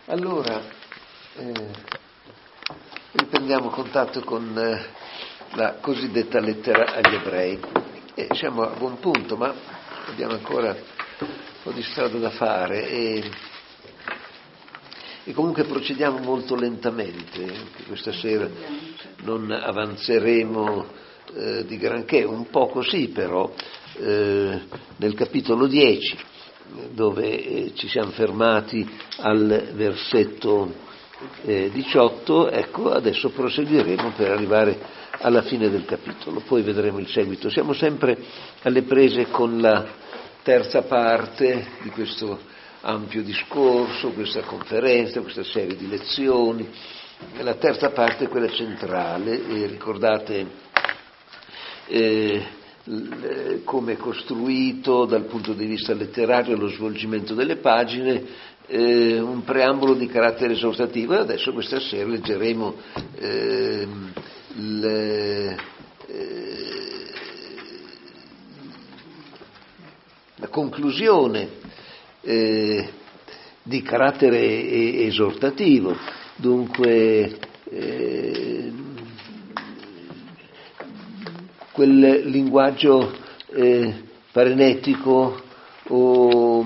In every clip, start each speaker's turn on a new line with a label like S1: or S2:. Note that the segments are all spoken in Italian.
S1: Allora, riprendiamo contatto con la cosiddetta lettera agli ebrei. Siamo a buon punto, ma abbiamo ancora un po' di strada da fare e comunque procediamo molto lentamente. Anche questa sera non avanzeremo di granché, un po' così però, nel capitolo 10, dove ci siamo fermati al versetto 18, ecco, adesso proseguiremo per arrivare alla fine del capitolo, poi vedremo il seguito. Siamo sempre alle prese con la terza parte di questo ampio discorso, questa conferenza, questa serie di lezioni. La terza parte è quella centrale, e ricordate come è costruito dal punto di vista letterario lo svolgimento delle pagine, un preambolo di carattere esortativo, e adesso questa sera leggeremo la conclusione di carattere esortativo, dunque quel linguaggio parenetico o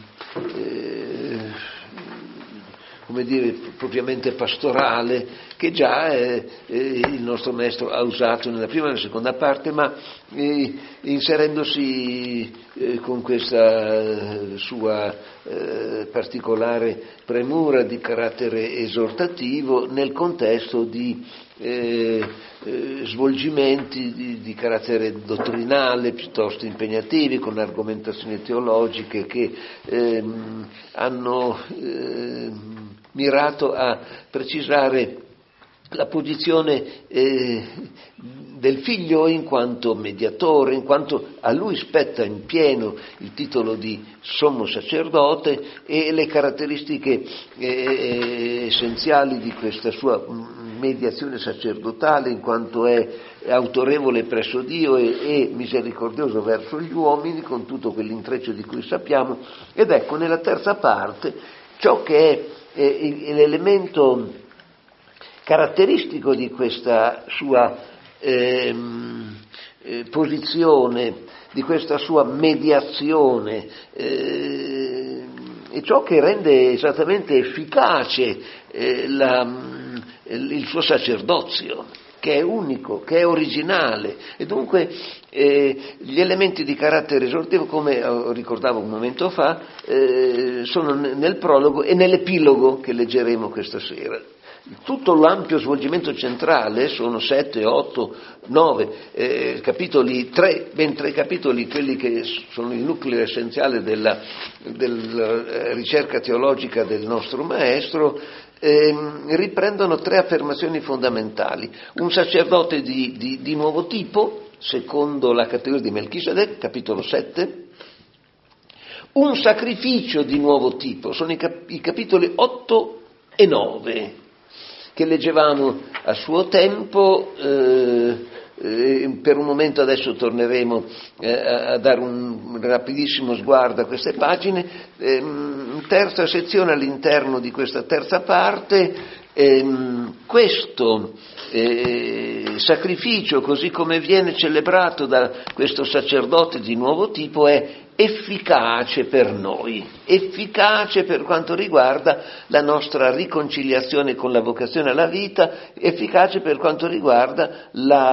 S1: come dire propriamente pastorale che già il nostro maestro ha usato nella prima e nella seconda parte, ma inserendosi con questa sua particolare premura di carattere esortativo nel contesto di svolgimenti di carattere dottrinale piuttosto impegnativi, con argomentazioni teologiche che hanno mirato a precisare la posizione del figlio in quanto mediatore, in quanto a lui spetta in pieno il titolo di sommo sacerdote, e le caratteristiche essenziali di questa sua mediazione sacerdotale, in quanto è autorevole presso Dio e misericordioso verso gli uomini, con tutto quell'intreccio di cui sappiamo. Ed ecco, nella terza parte, ciò che è l'elemento caratteristico di questa sua posizione, di questa sua mediazione, e ciò che rende esattamente efficace il suo sacerdozio, che è unico, che è originale, e dunque gli elementi di carattere esortativo, come ricordavo un momento fa, sono nel prologo e nell'epilogo che leggeremo questa sera. Tutto l'ampio svolgimento centrale sono 7, 8, 9 capitoli, ben tre capitoli, quelli che sono il nucleo essenziale della ricerca teologica del nostro maestro. Riprendono tre affermazioni fondamentali: un sacerdote di nuovo tipo, secondo la categoria di Melchisedec, capitolo 7, un sacrificio di nuovo tipo, sono i capitoli 8 e 9, che leggevamo a suo tempo. Per un momento adesso torneremo a dare un rapidissimo sguardo a queste pagine. Terza sezione all'interno di questa terza parte, questo sacrificio, così come viene celebrato da questo sacerdote di nuovo tipo, è efficace per noi, efficace per quanto riguarda la nostra riconciliazione con la vocazione alla vita, efficace per quanto riguarda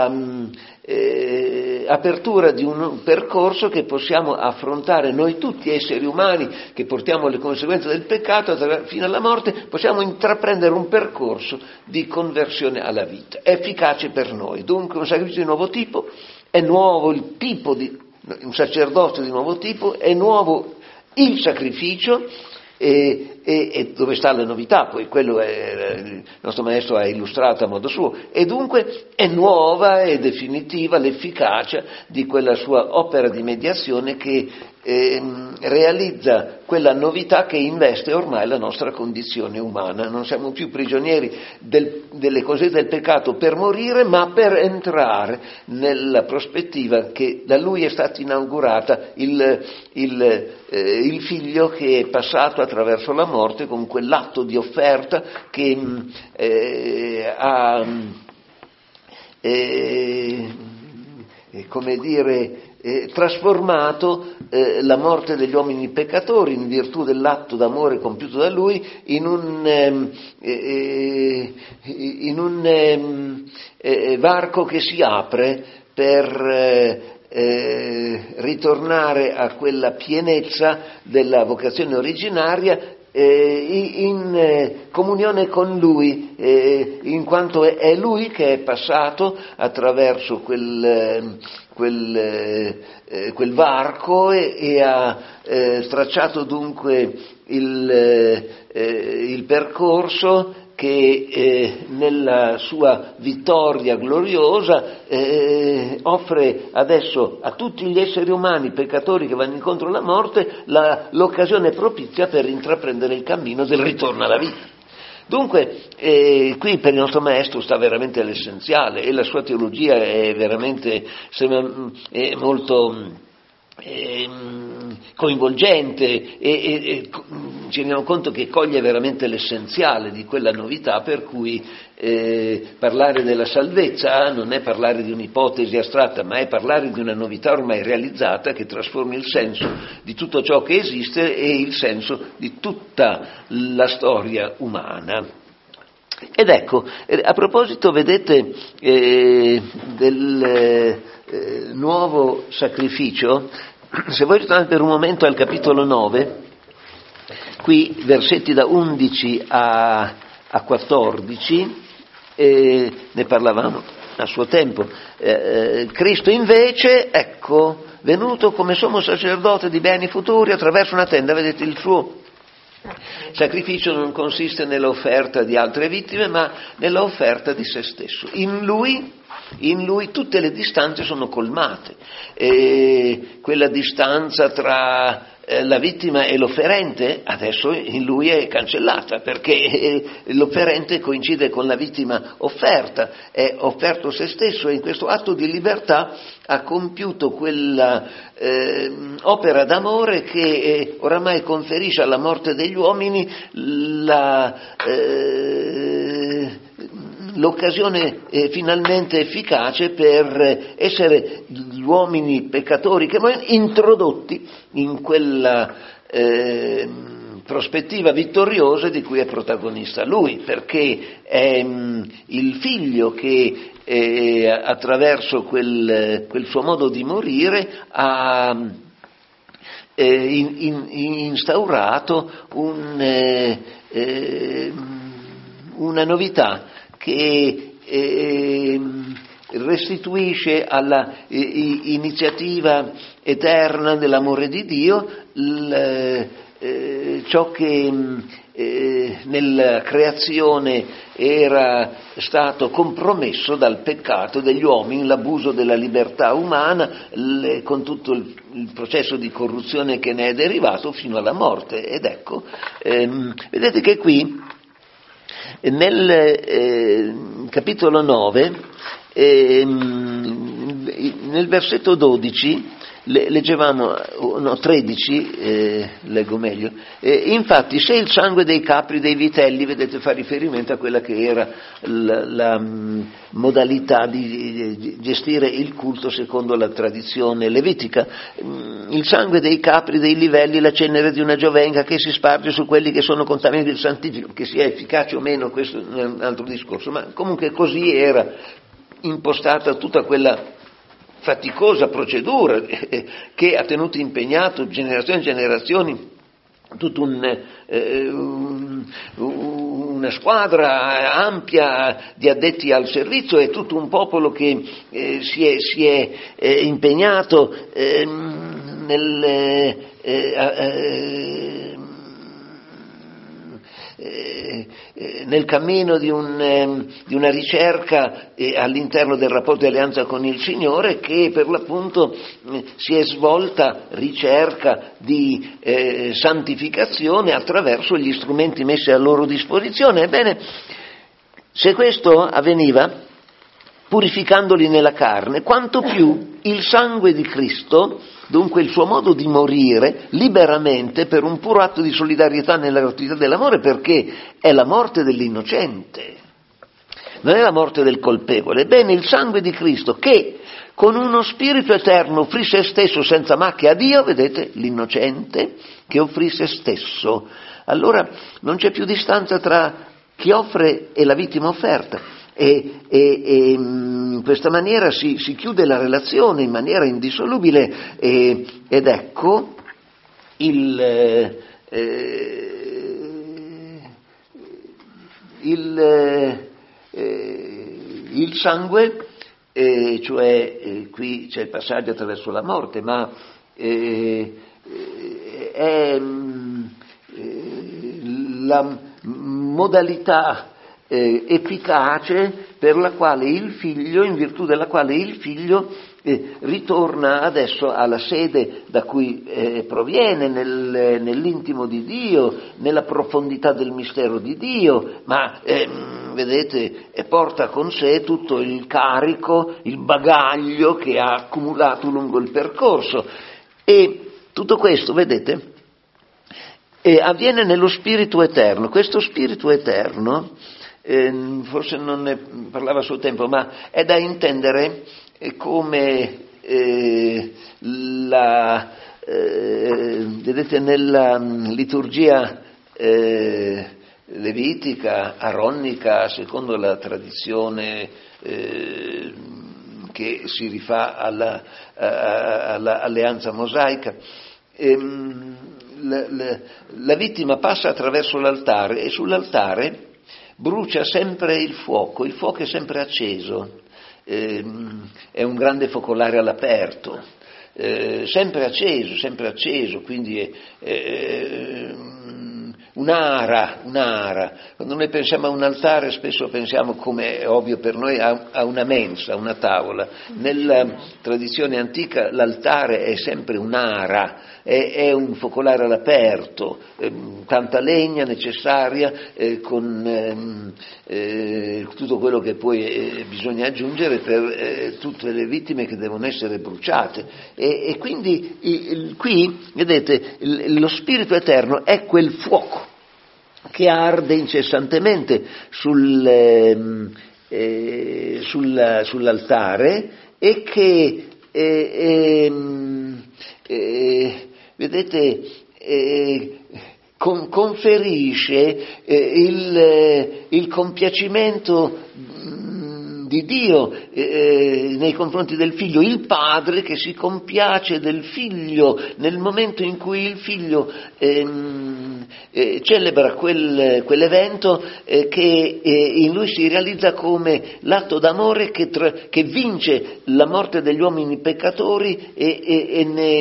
S1: apertura di un percorso che possiamo affrontare noi tutti esseri umani che portiamo le conseguenze del peccato fino alla morte. Possiamo intraprendere un percorso di conversione alla vita, è efficace per noi. Dunque un sacrificio di nuovo tipo, è nuovo il tipo di un sacerdote di nuovo tipo, è nuovo il sacrificio, e dove sta la novità? Poi quello il nostro maestro ha illustrato a modo suo, e dunque è nuova e definitiva l'efficacia di quella sua opera di mediazione che realizza quella novità che investe ormai la nostra condizione umana. Non siamo più prigionieri delle cose del peccato per morire, ma per entrare nella prospettiva che da lui è stata inaugurata, il figlio che è passato attraverso la morte con quell'atto di offerta che ha trasformato la morte degli uomini peccatori, in virtù dell'atto d'amore compiuto da lui, in un varco che si apre per ritornare a quella pienezza della vocazione originaria, in comunione con lui, in quanto è lui che è passato attraverso quel varco e ha tracciato dunque il percorso che nella sua vittoria gloriosa offre adesso a tutti gli esseri umani peccatori che vanno incontro alla morte l'occasione propizia per intraprendere il cammino del ritorno alla vita. Dunque, qui per il nostro maestro sta veramente l'essenziale, e la sua teologia è veramente molto coinvolgente e ci rendiamo conto che coglie veramente l'essenziale di quella novità, per cui parlare della salvezza non è parlare di un'ipotesi astratta, ma è parlare di una novità ormai realizzata che trasforma il senso di tutto ciò che esiste e il senso di tutta la storia umana. Ed ecco, a proposito, vedete, del nuovo sacrificio, se voi ritornate per un momento al capitolo 9, qui versetti da 11 a 14, ne parlavamo a suo tempo. Cristo invece, ecco, venuto come sommo sacerdote di beni futuri attraverso una tenda, vedete, il suo sacrificio non consiste nell'offerta di altre vittime, ma nell'offerta di se stesso. In lui tutte le distanze sono colmate, quella distanza tra la vittima e l'offerente adesso in lui è cancellata, perché l'offerente coincide con la vittima offerta, è offerto se stesso, e in questo atto di libertà ha compiuto quella opera d'amore che oramai conferisce alla morte degli uomini l'occasione finalmente efficace per essere gli uomini peccatori che poi introdotti in quella prospettiva vittoriosa di cui è protagonista lui, perché è il figlio che attraverso quel suo modo di morire ha instaurato una novità che restituisce alla iniziativa eterna dell'amore di Dio ciò che nella creazione era stato compromesso dal peccato degli uomini, l'abuso della libertà umana, con tutto il processo di corruzione che ne è derivato fino alla morte. Ed ecco, vedete che qui nel capitolo 9, nel versetto 12, leggevamo, no, 13, leggo meglio, infatti se il sangue dei capri, dei vitelli, vedete, fa riferimento a quella che era la modalità di gestire il culto secondo la tradizione levitica, il sangue dei capri, dei livelli, la cenere di una giovenca che si sparge su quelli che sono contaminati del santifico, che sia efficace o meno, questo è un altro discorso, ma comunque così era impostata tutta quella faticosa procedura che ha tenuto impegnato generazioni e generazioni tutta una squadra ampia di addetti al servizio e tutto un popolo che si è impegnato nel cammino di una ricerca all'interno del rapporto di alleanza con il Signore, che per l'appunto si è svolta ricerca di santificazione attraverso gli strumenti messi a loro disposizione. Ebbene, se questo avveniva purificandoli nella carne, quanto più il sangue di Cristo, dunque il suo modo di morire liberamente per un puro atto di solidarietà nella gratuità dell'amore, perché è la morte dell'innocente, non è la morte del colpevole. Ebbene, il sangue di Cristo che con uno spirito eterno offrì se stesso senza macchia a Dio, vedete, l'innocente che offrì se stesso. Allora non c'è più distanza tra chi offre e la vittima offerta. E in questa maniera si chiude la relazione in maniera indissolubile ed ecco il sangue, cioè qui c'è il passaggio attraverso la morte, ma è la modalità efficace per la quale il figlio, in virtù della quale il figlio ritorna adesso alla sede da cui proviene, nell'intimo di Dio, nella profondità del mistero di Dio, ma vedete, porta con sé tutto il carico, il bagaglio che ha accumulato lungo il percorso. E tutto questo, vedete, avviene nello Spirito Eterno. Questo Spirito Eterno, forse non ne parlava a suo tempo, ma è da intendere come vedete, nella liturgia levitica, aronnica, secondo la tradizione che si rifà all'alleanza mosaica, la vittima passa attraverso l'altare e sull'altare brucia sempre il fuoco è sempre acceso, è un grande focolare all'aperto, sempre acceso, quindi è un'ara. Quando noi pensiamo a un altare spesso pensiamo, come è ovvio per noi, a una mensa, una tavola. Nella tradizione antica l'altare è sempre un'ara, è un focolare all'aperto, tanta legna necessaria, con tutto quello che poi bisogna aggiungere per tutte le vittime che devono essere bruciate. E quindi qui, vedete, lo Spirito Eterno è quel fuoco che arde incessantemente sull'altare e che vedete, conferisce il compiacimento di Dio nei confronti del figlio, il padre che si compiace del figlio nel momento in cui il figlio celebra quell'evento che in lui si realizza come l'atto d'amore che vince la morte degli uomini peccatori e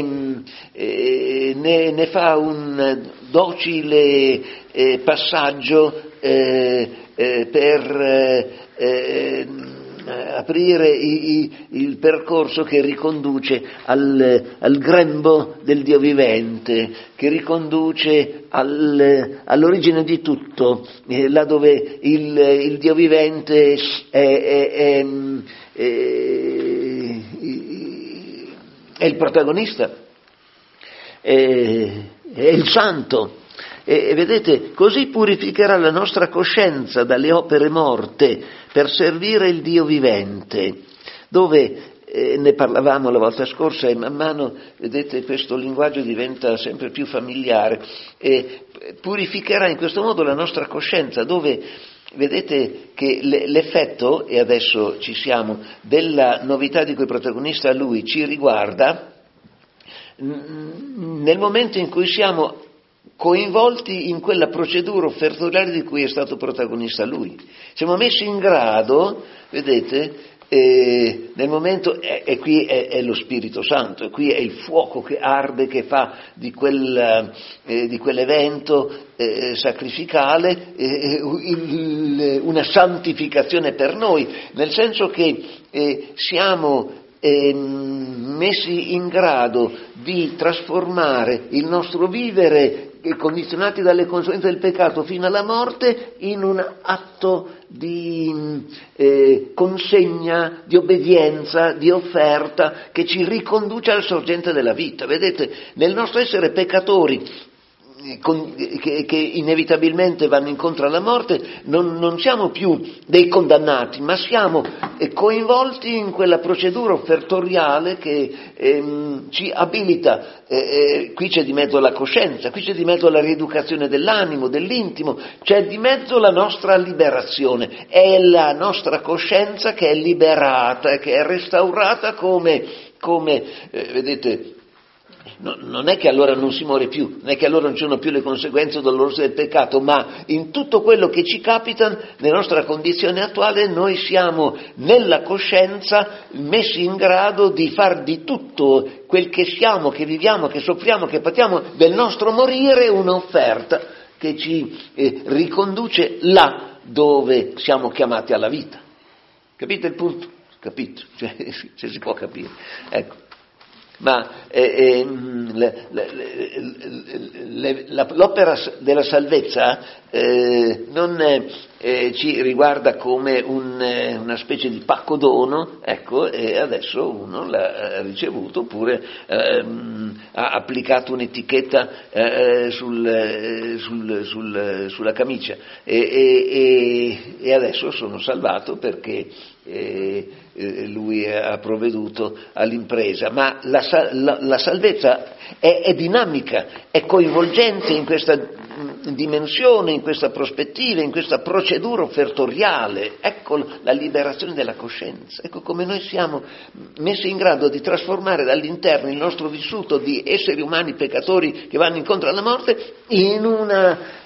S1: ne fa un docile passaggio per aprire il percorso che riconduce al grembo del Dio vivente, che riconduce all'origine di tutto, là dove il Dio vivente è il protagonista, è il santo. E vedete, così purificherà la nostra coscienza dalle opere morte per servire il Dio vivente, dove ne parlavamo la volta scorsa e man mano, vedete, questo linguaggio diventa sempre più familiare, e purificherà in questo modo la nostra coscienza, dove vedete che l'effetto, e adesso ci siamo, della novità di cui protagonista lui ci riguarda nel momento in cui siamo coinvolti in quella procedura offertoriale di cui è stato protagonista lui. Siamo messi in grado, vedete, nel momento, e qui è lo Spirito Santo, e qui è il fuoco che arde, che fa di quell'evento sacrificale una santificazione per noi, nel senso che siamo messi in grado di trasformare il nostro vivere, condizionati dalle conseguenze del peccato fino alla morte, in un atto di consegna, di obbedienza, di offerta che ci riconduce alla sorgente della vita. Vedete, nel nostro essere peccatori che inevitabilmente vanno incontro alla morte, non siamo più dei condannati, ma siamo coinvolti in quella procedura offertoriale che ci abilita. Qui c'è di mezzo la coscienza, qui c'è di mezzo la rieducazione dell'animo, dell'intimo, c'è di mezzo la nostra liberazione. È la nostra coscienza che è liberata, che è restaurata come vedete. Non è che allora non si muore più, non è che allora non ci sono più le conseguenze dolorose del peccato, ma in tutto quello che ci capita, nella nostra condizione attuale, noi siamo nella coscienza messi in grado di far di tutto quel che siamo, che viviamo, che soffriamo, che patiamo, del nostro morire un'offerta che ci riconduce là dove siamo chiamati alla vita. Capite il punto? Capito? Cioè, se si può capire. Ecco. Ma l'opera della salvezza non ci riguarda come una specie di pacco dono, ecco, e adesso uno l'ha ricevuto, oppure ha applicato un'etichetta sulla camicia e adesso sono salvato perché lui ha provveduto all'impresa. Ma la salvezza è dinamica, è coinvolgente in questa dimensione, in questa prospettiva, in questa procedura offertoriale. Ecco la liberazione della coscienza, ecco come noi siamo messi in grado di trasformare dall'interno il nostro vissuto di esseri umani peccatori che vanno incontro alla morte in una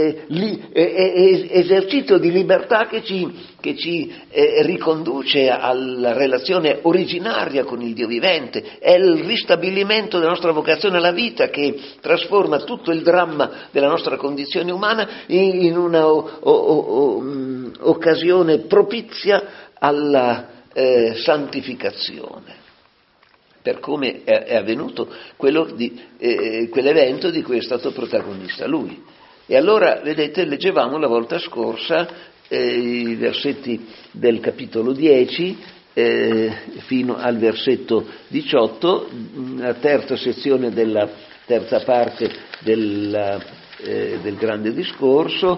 S1: esercizio di libertà che ci riconduce alla relazione originaria con il Dio vivente. È il ristabilimento della nostra vocazione alla vita che trasforma tutto il dramma della nostra condizione umana in una occasione propizia alla santificazione, per come è avvenuto quell'evento di cui è stato protagonista lui. E allora, vedete, leggevamo la volta scorsa i versetti del capitolo 10 fino al versetto 18, la terza sezione della terza parte del grande discorso.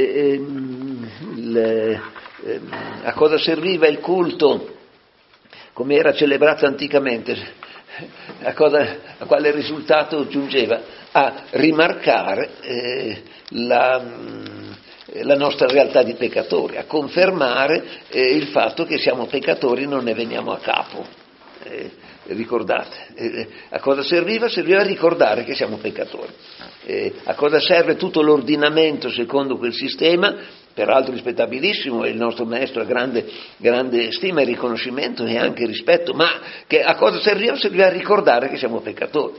S1: A cosa serviva il culto? Come era celebrato anticamente? A quale risultato giungeva? A rimarcare la nostra realtà di peccatori, a confermare il fatto che siamo peccatori e non ne veniamo a capo. Ricordate? A cosa serviva? Serviva a ricordare che siamo peccatori. A cosa serve tutto l'ordinamento secondo quel sistema? Peraltro rispettabilissimo, e il nostro maestro ha grande stima e riconoscimento e anche rispetto, ma che a cosa serviva? Serviva a ricordare che siamo peccatori.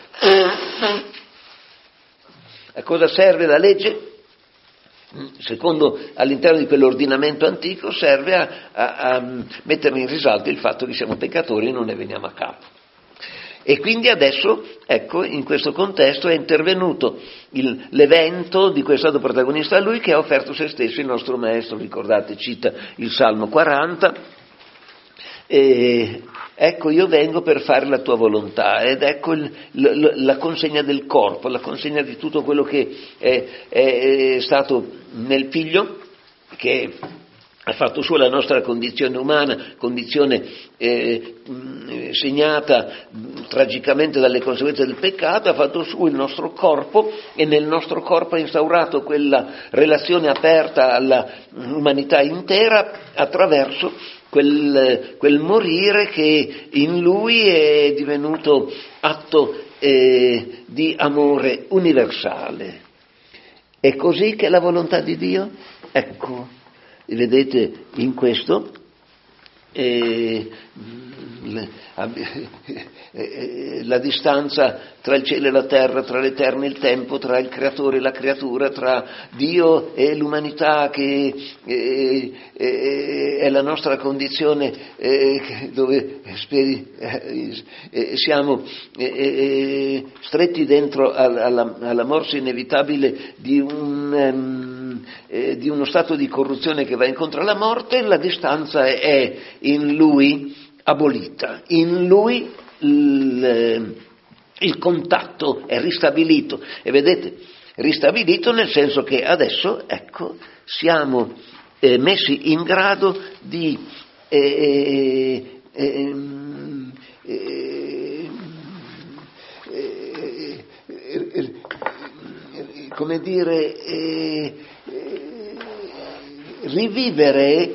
S1: A cosa serve la legge? Secondo all'interno di quell'ordinamento antico serve a mettere in risalto il fatto che siamo peccatori e non ne veniamo a capo. E quindi adesso, ecco, in questo contesto è intervenuto l'evento di cui è stato protagonista lui, che ha offerto se stesso. Il nostro maestro, ricordate, cita il Salmo 40, ecco io vengo per fare la tua volontà, ed ecco la consegna del corpo, la consegna di tutto quello che è stato nel figlio, che ha fatto sua la nostra condizione umana, condizione segnata tragicamente dalle conseguenze del peccato, ha fatto suo il nostro corpo e nel nostro corpo ha instaurato quella relazione aperta all'umanità intera attraverso quel morire che in lui è divenuto atto di amore universale. È così che è la volontà di Dio? Ecco. Vedete, in questo la distanza tra il cielo e la terra, tra l'eterno e il tempo, tra il creatore e la creatura, tra Dio e l'umanità, che è la nostra condizione, dove siamo stretti dentro alla morsa inevitabile di uno stato di corruzione che va incontro alla morte. La distanza è in Lui abolita, in Lui il contatto è ristabilito, e vedete, ristabilito nel senso che adesso, ecco, siamo messi in grado di come dire, rivivere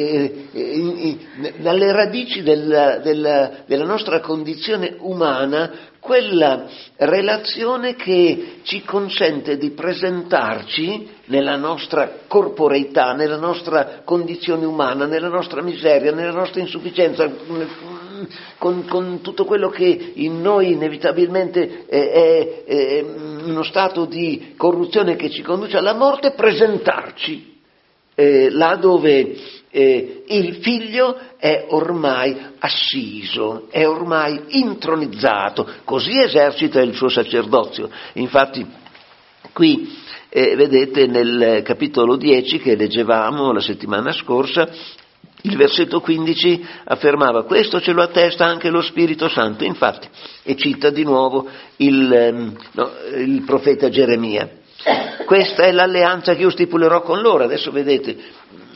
S1: dalle radici della nostra condizione umana quella relazione che ci consente di presentarci nella nostra corporeità, nella nostra condizione umana, nella nostra miseria, nella nostra insufficienza, con tutto quello che in noi inevitabilmente è uno stato di corruzione che ci conduce alla morte, presentarci là dove il figlio è ormai assiso, è ormai intronizzato, così esercita il suo sacerdozio. Infatti qui vedete nel capitolo 10 che leggevamo la settimana scorsa, il versetto 15 affermava: questo ce lo attesta anche lo Spirito Santo, infatti, e cita di nuovo il profeta Geremia. Questa è l'alleanza che io stipulerò con loro. Adesso vedete,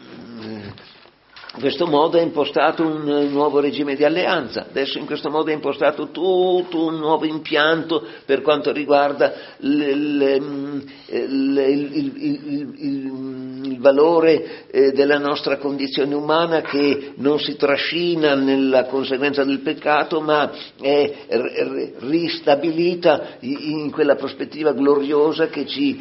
S1: in questo modo è impostato un nuovo regime di alleanza, adesso in questo modo è impostato tutto un nuovo impianto per quanto riguarda il valore della nostra condizione umana, che non si trascina nella conseguenza del peccato, ma è ristabilita in quella prospettiva gloriosa che ci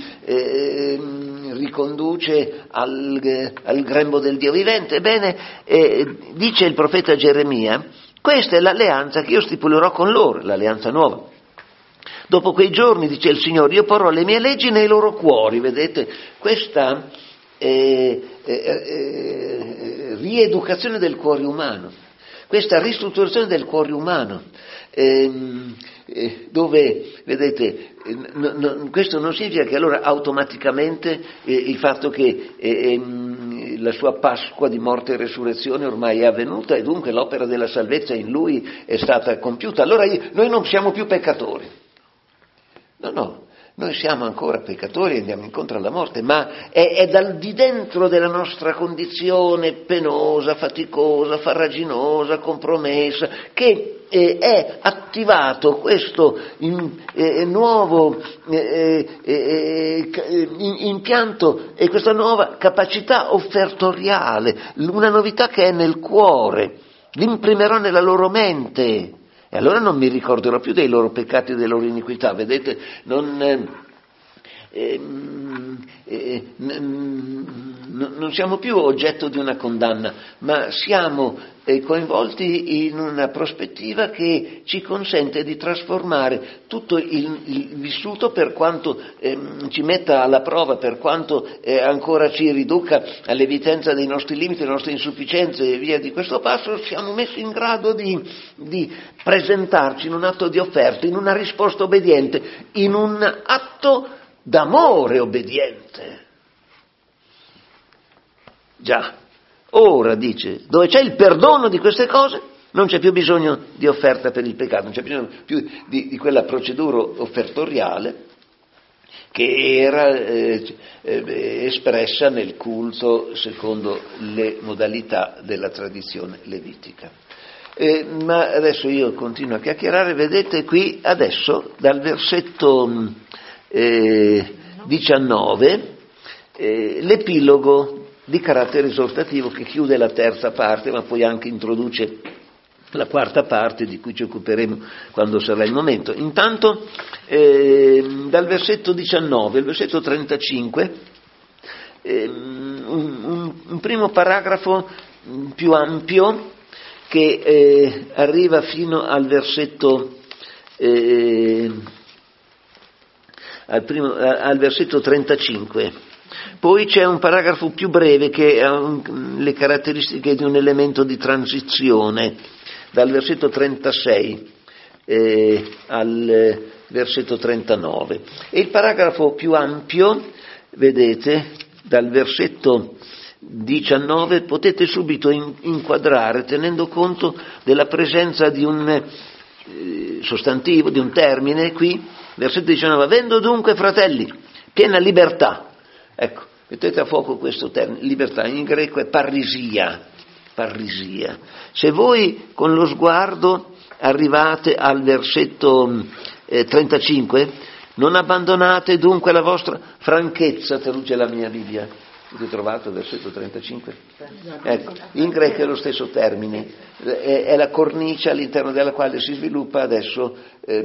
S1: riconduce al grembo del Dio vivente. Ebbene, dice il profeta Geremia: questa è l'alleanza che io stipulerò con loro, l'alleanza nuova. Dopo quei giorni, dice il Signore, io porrò le mie leggi nei loro cuori. Vedete, questa rieducazione del cuore umano, questa ristrutturazione del cuore umano, dove, vedete, questo non significa che allora automaticamente il fatto che la sua Pasqua di morte e resurrezione ormai è avvenuta e dunque l'opera della salvezza in Lui è stata compiuta, allora noi non siamo più peccatori. No, noi siamo ancora peccatori e andiamo incontro alla morte, ma è dal di dentro della nostra condizione penosa, faticosa, farraginosa, compromessa, che è attivato questo nuovo impianto e questa nuova capacità offertoriale, una novità che è nel cuore, l'imprimerò nella loro mente. E allora non mi ricorderò più dei loro peccati e delle loro iniquità, vedete, non siamo più oggetto di una condanna, ma siamo coinvolti in una prospettiva che ci consente di trasformare tutto il vissuto, per quanto ci metta alla prova, per quanto ancora ci riduca all'evidenza dei nostri limiti, delle nostre insufficienze e via di questo passo. Siamo messi in grado di presentarci in un atto di offerta, in una risposta obbediente, in un atto d'amore obbediente. Già, ora dice, dove c'è il perdono di queste cose, non c'è più bisogno di offerta per il peccato, non c'è bisogno più di quella procedura offertoriale che era espressa nel culto secondo le modalità della tradizione levitica. Ma adesso io continuo a chiacchierare, vedete qui adesso dal versetto 19 l'epilogo di carattere esortativo che chiude la terza parte, ma poi anche introduce la quarta parte di cui ci occuperemo quando sarà il momento. Intanto dal versetto 19 al versetto 35 un primo paragrafo più ampio che arriva fino al versetto al versetto 35. Poi c'è un paragrafo più breve che ha le caratteristiche di un elemento di transizione, dal versetto 36 al versetto 39. E il paragrafo più ampio, vedete, dal versetto 19 potete subito inquadrare tenendo conto della presenza di un sostantivo, di un termine qui, versetto 19, avendo dunque fratelli piena libertà. Ecco, mettete a fuoco questo termine, libertà, in greco è parrisia. Se voi con lo sguardo arrivate al versetto 35, non abbandonate dunque la vostra franchezza, traduce la mia Bibbia. Avete trovato il versetto 35? Ecco, in greco è lo stesso termine, è la cornice all'interno della quale si sviluppa adesso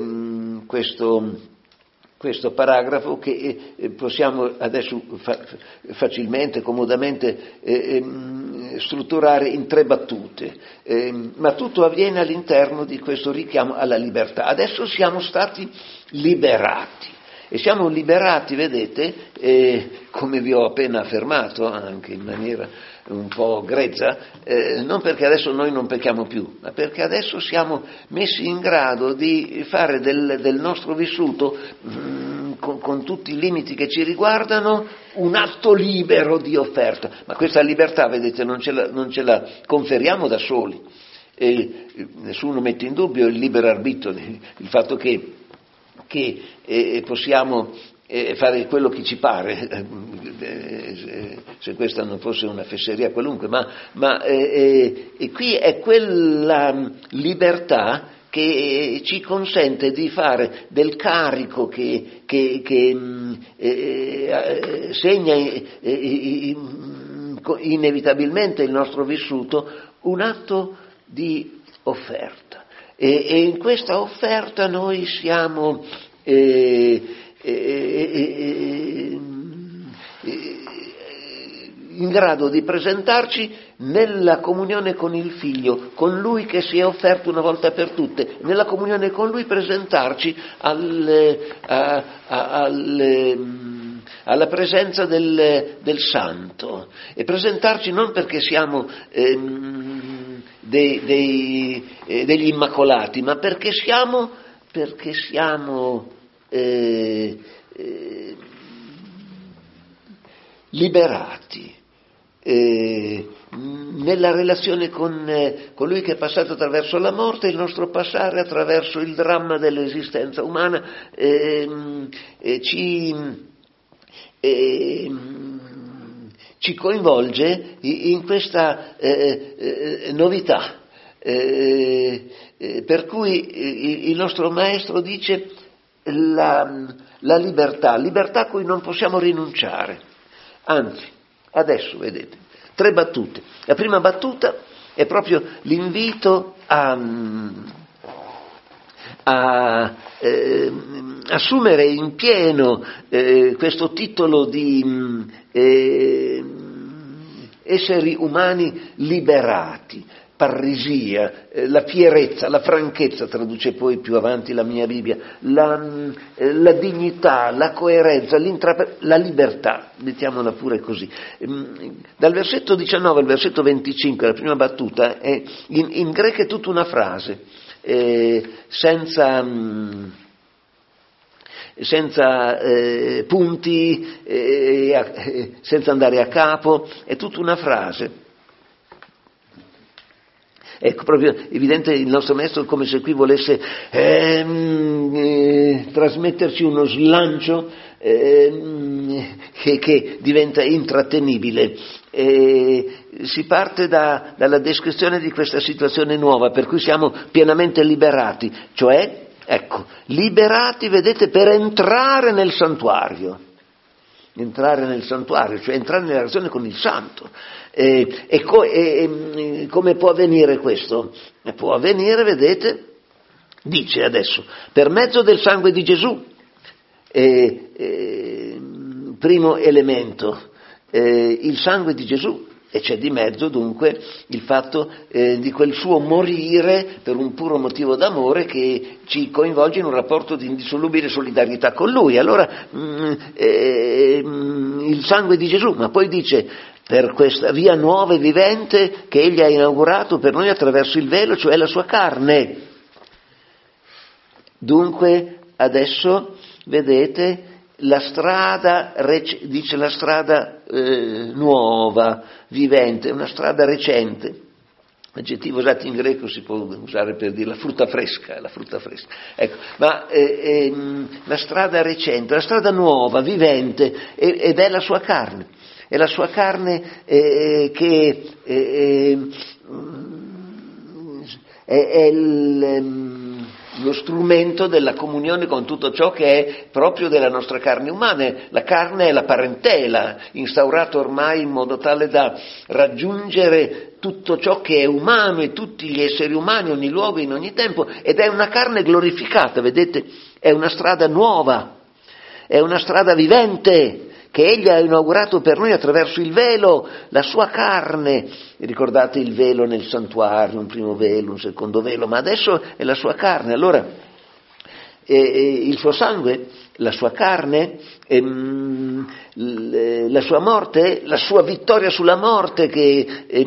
S1: questo paragrafo che possiamo adesso facilmente, comodamente strutturare in 3 battute, ma tutto avviene all'interno di questo richiamo alla libertà. Adesso siamo stati liberati. E siamo liberati, vedete, come vi ho appena affermato, anche in maniera un po' grezza, non perché adesso noi non pecchiamo più, ma perché adesso siamo messi in grado di fare del nostro vissuto, con tutti i limiti che ci riguardano, un atto libero di offerta. Ma questa libertà, vedete, non ce la conferiamo da soli. E nessuno mette in dubbio il libero arbitrio, il fatto che possiamo fare quello che ci pare, se questa non fosse una fesseria qualunque, ma qui è quella libertà che ci consente di fare del carico che segna inevitabilmente il nostro vissuto un atto di offerta. E in questa offerta noi siamo in grado di presentarci nella comunione con il Figlio, con Lui che si è offerto una volta per tutte, nella comunione con Lui presentarci alla presenza del Santo, e presentarci non perché siamo degli immacolati, ma perché siamo liberati nella relazione con Lui che è passato attraverso la morte. Il nostro passare attraverso il dramma dell'esistenza umana ci coinvolge in questa novità, per cui il nostro maestro dice la libertà a cui non possiamo rinunciare. Anzi, adesso vedete, 3 battute. La prima battuta è proprio l'invito a assumere in pieno questo titolo di esseri umani liberati, parrisia, la fierezza, la franchezza, traduce poi più avanti la mia Bibbia, la dignità, la coerenza, la libertà, mettiamola pure così. Dal versetto 19 al versetto 25, la prima battuta, in greco è tutta una frase, senza punti, senza andare a capo, è tutta una frase. Ecco, proprio evidente, il nostro maestro come se qui volesse trasmetterci uno slancio che diventa intrattenibile. Si parte dalla descrizione di questa situazione nuova, per cui siamo pienamente liberati, cioè, ecco, liberati, vedete, per entrare nel santuario, cioè entrare nella relazione con il Santo. Come può avvenire questo? Può avvenire, vedete, dice adesso, per mezzo del sangue di Gesù. Primo elemento, il sangue di Gesù E c'è di mezzo dunque il fatto di quel suo morire per un puro motivo d'amore che ci coinvolge in un rapporto di indissolubile solidarietà con lui. Allora il sangue di Gesù, ma poi dice per questa via nuova e vivente che egli ha inaugurato per noi attraverso il velo, cioè la sua carne. Dunque adesso vedete la strada, dice la strada nuova, vivente, una strada recente. L'aggettivo usato in greco si può usare per dire la frutta fresca. Ecco, ma la strada recente, la strada nuova, vivente, ed è la sua carne. È la sua carne che è lo strumento della comunione con tutto ciò che è proprio della nostra carne umana. La carne è la parentela, instaurata ormai in modo tale da raggiungere tutto ciò che è umano e tutti gli esseri umani, ogni luogo, in ogni tempo, ed è una carne glorificata, vedete? È una strada nuova, è una strada vivente, che egli ha inaugurato per noi attraverso il velo, la sua carne. Ricordate il velo nel santuario, un primo velo, un secondo velo, ma adesso è la sua carne. Allora, il suo sangue, la sua carne, la sua morte, la sua vittoria sulla morte che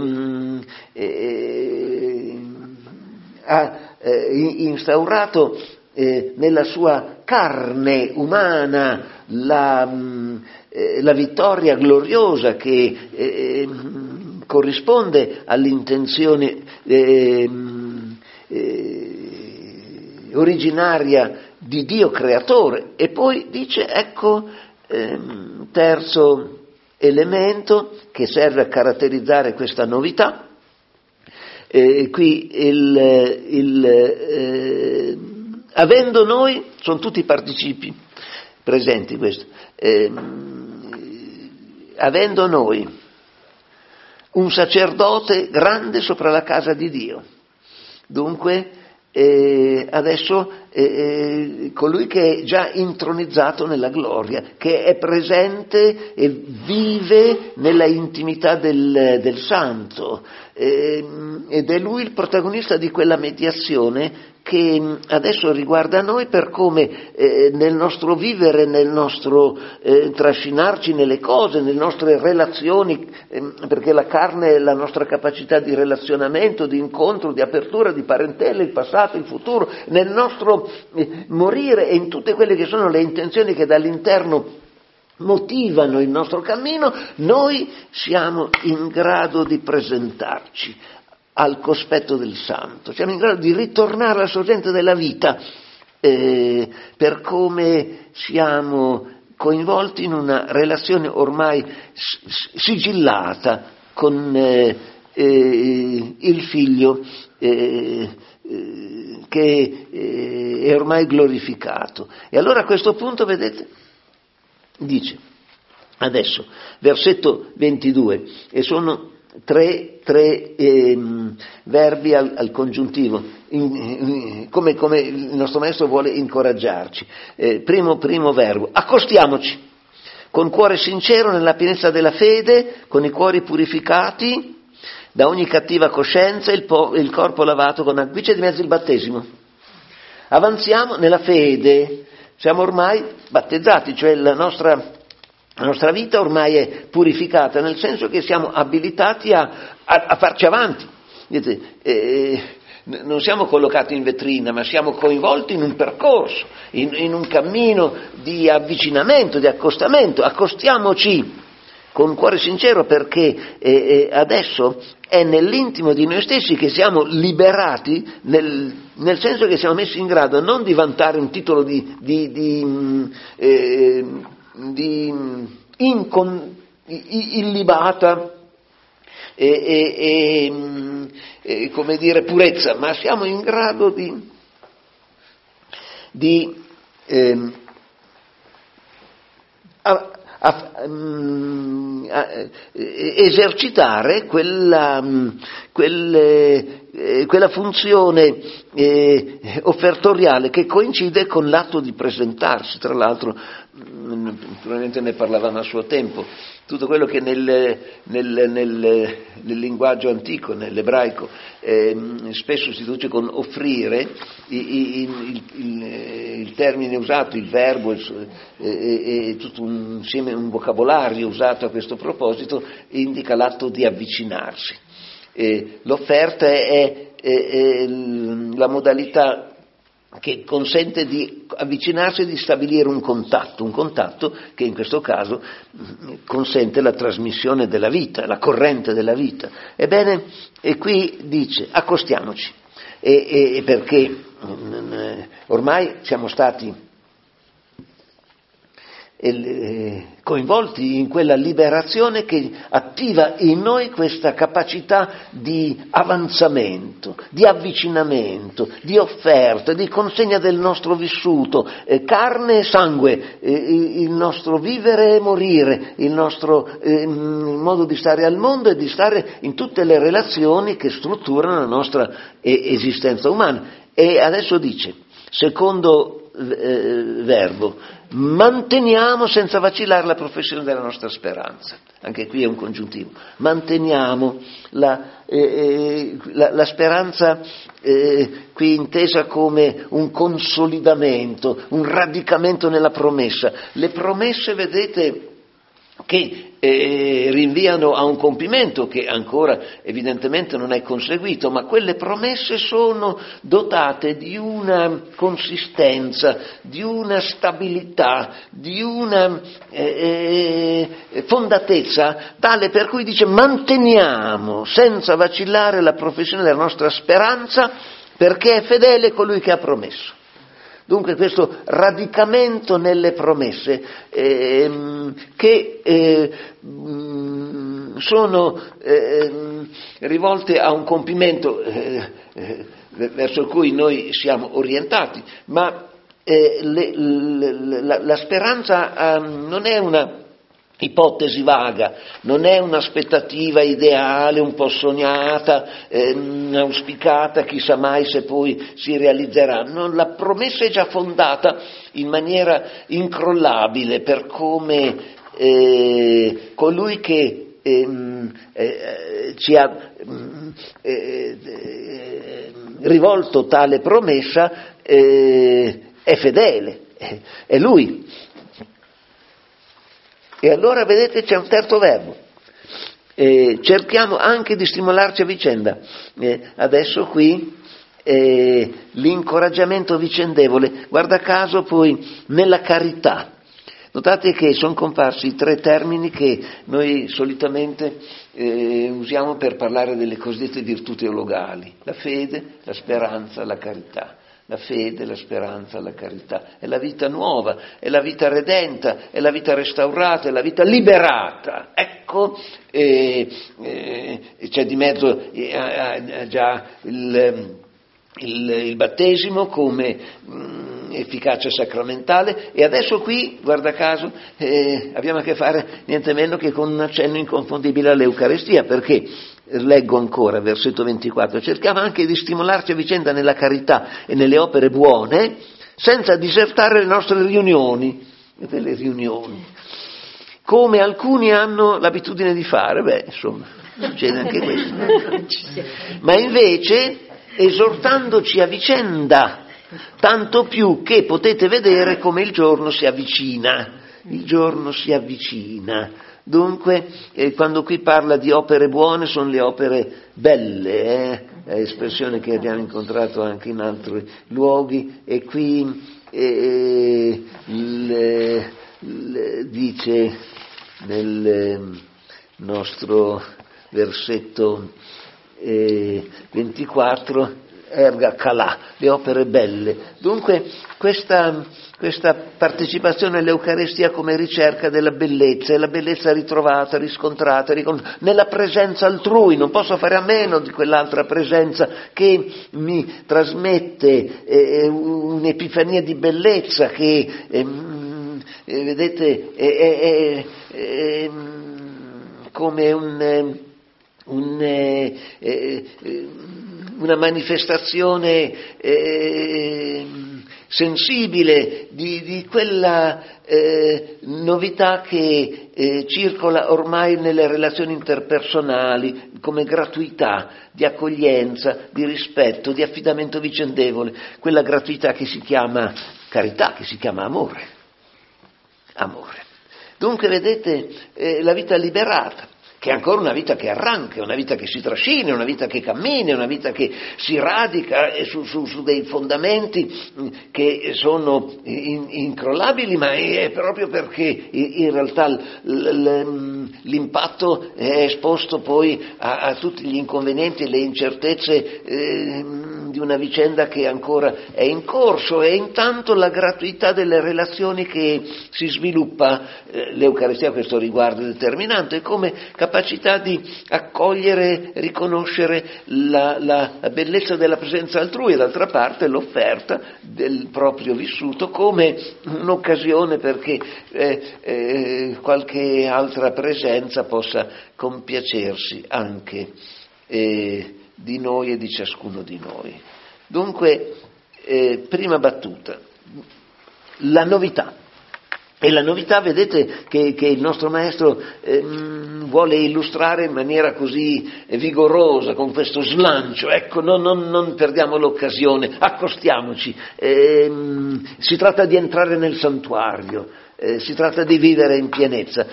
S1: ha instaurato nella sua carne umana la vittoria gloriosa che corrisponde all'intenzione originaria di Dio creatore. E poi dice, ecco, terzo elemento che serve a caratterizzare questa novità, qui avendo noi, sono tutti participi presenti questo, avendo noi un sacerdote grande sopra la casa di Dio. Dunque adesso colui che è già intronizzato nella gloria, che è presente e vive nella intimità del santo, ed è lui il protagonista di quella mediazione che adesso riguarda noi, per come nel nostro vivere, nel nostro trascinarci nelle cose, nelle nostre relazioni, perché la carne è la nostra capacità di relazionamento, di incontro, di apertura, di parentela, il passato, il futuro, nel nostro morire e in tutte quelle che sono le intenzioni che dall'interno motivano il nostro cammino, noi siamo in grado di presentarci al cospetto del Santo, siamo in grado di ritornare alla sorgente della vita, per come siamo coinvolti in una relazione ormai sigillata con il Figlio che è ormai glorificato. E allora a questo punto, vedete, dice, adesso, versetto 22, e sono tre verbi al congiuntivo, come il nostro maestro vuole incoraggiarci. Primo verbo, accostiamoci con cuore sincero nella pienezza della fede, con i cuori purificati da ogni cattiva coscienza, il corpo lavato con acqua. Qui c'è di mezzo il battesimo. Avanziamo nella fede, siamo ormai battezzati, cioè la nostra vita ormai è purificata, nel senso che siamo abilitati a farci avanti. Vedete, non siamo collocati in vetrina, ma siamo coinvolti in un percorso, in un cammino di accostamento. Accostiamoci con un cuore sincero, perché adesso è nell'intimo di noi stessi che siamo liberati, nel senso che siamo messi in grado non di vantare un titolo di illibata come dire purezza, ma siamo in grado di esercitare quella funzione offertoriale che coincide con l'atto di presentarsi. Tra l'altro naturalmente ne parlavamo a suo tempo, tutto quello che nel linguaggio antico, nell'ebraico, spesso si traduce con offrire, il termine usato, il verbo, e tutto un vocabolario usato a questo proposito, indica l'atto di avvicinarsi. L'offerta è la modalità che consente di avvicinarsi e di stabilire un contatto che in questo caso consente la trasmissione della vita, la corrente della vita. Ebbene, e qui dice, accostiamoci, perché ormai siamo stati coinvolti in quella liberazione che attiva in noi questa capacità di avanzamento, di avvicinamento, di offerta, di consegna del nostro vissuto, carne e sangue, il nostro vivere e morire, il nostro modo di stare al mondo e di stare in tutte le relazioni che strutturano la nostra esistenza umana. E adesso dice, secondo verbo, manteniamo senza vacillare la professione della nostra speranza. Anche qui è un congiuntivo. Manteniamo la speranza qui intesa come un consolidamento, un radicamento nella promessa. Le promesse, vedete, che rinviano a un compimento che ancora evidentemente non è conseguito, ma quelle promesse sono dotate di una consistenza, di una stabilità, di una fondatezza tale per cui dice manteniamo senza vacillare la professione della nostra speranza perché è fedele colui che ha promesso. Dunque questo radicamento nelle promesse che sono rivolte a un compimento verso cui noi siamo orientati, ma la speranza non è una ipotesi vaga, non è un'aspettativa ideale, un po' sognata, auspicata, chissà mai se poi si realizzerà. No, la promessa è già fondata in maniera incrollabile per come colui che ci ha rivolto tale promessa è fedele, è Lui. E allora vedete c'è un terzo verbo, cerchiamo anche di stimolarci a vicenda. Adesso qui l'incoraggiamento vicendevole, guarda caso poi nella carità. Notate che sono comparsi 3 termini che noi solitamente usiamo per parlare delle cosiddette virtù teologali: la fede, la speranza, la carità. La fede, la speranza, la carità. È la vita nuova, è la vita redenta, è la vita restaurata, è la vita liberata. Ecco, c'è di mezzo già il battesimo come efficacia sacramentale, e adesso qui, guarda caso, abbiamo a che fare niente meno che con un accenno inconfondibile all'Eucaristia, perché leggo ancora, versetto 24, cerchiamo anche di stimolarci a vicenda nella carità e nelle opere buone, senza disertare le nostre riunioni, delle riunioni, come alcuni hanno l'abitudine di fare. Insomma, succede anche questo. Ma invece, esortandoci a vicenda, tanto più che potete vedere come il giorno si avvicina. Il giorno si avvicina. Dunque, quando qui parla di opere buone, sono le opere belle, è espressione che abbiamo incontrato anche in altri luoghi, e qui dice nel nostro versetto 24, erga calà, le opere belle. Dunque questa partecipazione all'Eucaristia come ricerca della bellezza, e la bellezza ritrovata, riscontrata, nella presenza altrui. Non posso fare a meno di quell'altra presenza che mi trasmette un'epifania di bellezza che, vedete, è come una manifestazione sensibile di quella novità che circola ormai nelle relazioni interpersonali come gratuità, di accoglienza, di rispetto, di affidamento vicendevole, quella gratuità che si chiama carità, che si chiama amore. Amore. Dunque vedete la vita liberata, che è ancora una vita che arranca, una vita che si trascina, una vita che cammina, una vita che si radica su dei fondamenti che sono incrollabili, ma è proprio perché in realtà l'impatto è esposto poi a tutti gli inconvenienti e le incertezze di una vicenda che ancora è in corso, e intanto la gratuità delle relazioni che si sviluppa. L'Eucaristia a questo riguardo è determinante, come capacità di accogliere, riconoscere la bellezza della presenza altrui, e d'altra parte l'offerta del proprio vissuto come un'occasione perché qualche altra presenza possa compiacersi anche di noi e di ciascuno di noi. Dunque, prima battuta, la novità. E la novità, vedete, che il nostro maestro vuole illustrare in maniera così vigorosa, con questo slancio. Ecco, non perdiamo l'occasione, accostiamoci. Si tratta di entrare nel santuario, si tratta di vivere in pienezza,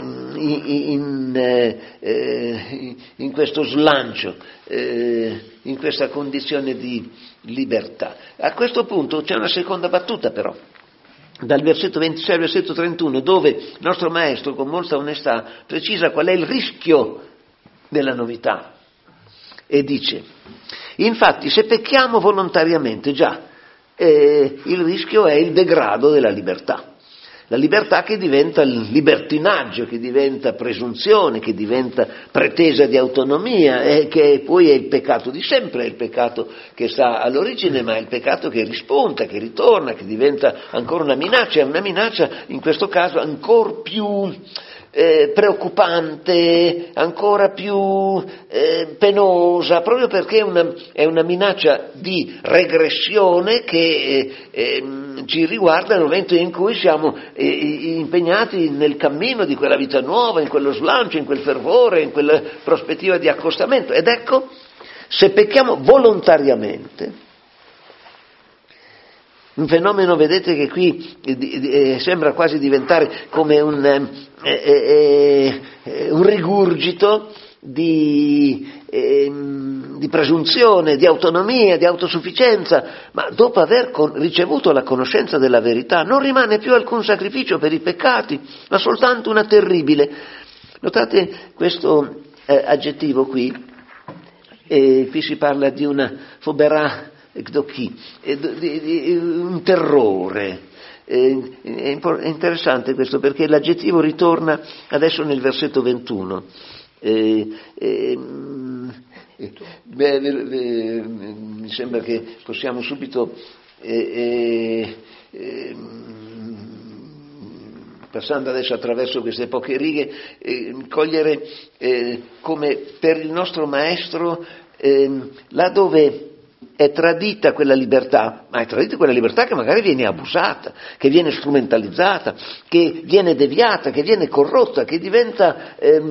S1: in questo slancio, in questa condizione di libertà. A questo punto c'è una seconda battuta però. Dal versetto 26 al versetto 31, dove il nostro maestro con molta onestà precisa qual è il rischio della novità e dice: infatti se pecchiamo volontariamente, già il rischio è il degrado della libertà. La libertà che diventa libertinaggio, che diventa presunzione, che diventa pretesa di autonomia, e che poi è il peccato di sempre, è il peccato che sta all'origine, ma è il peccato che rispunta, che ritorna, che diventa ancora una minaccia in questo caso ancora più preoccupante, ancora più penosa, proprio perché è una minaccia di regressione che ci riguarda nel momento in cui siamo impegnati nel cammino di quella vita nuova, in quello slancio, in quel fervore, in quella prospettiva di accostamento. Ed ecco, se pecchiamo volontariamente, un fenomeno, vedete, che qui sembra quasi diventare come un rigurgito di presunzione, di autonomia, di autosufficienza, ma dopo aver ricevuto la conoscenza della verità non rimane più alcun sacrificio per i peccati, ma soltanto una terribile. Notate questo aggettivo qui, qui si parla di una foberà un terrore. È interessante questo perché l'aggettivo ritorna adesso nel versetto 21. Mi sembra che possiamo subito passando adesso attraverso queste poche righe cogliere come per il nostro maestro là dove è tradita quella libertà, ma è tradita quella libertà che magari viene abusata, che viene strumentalizzata, che viene deviata, che viene corrotta, che diventa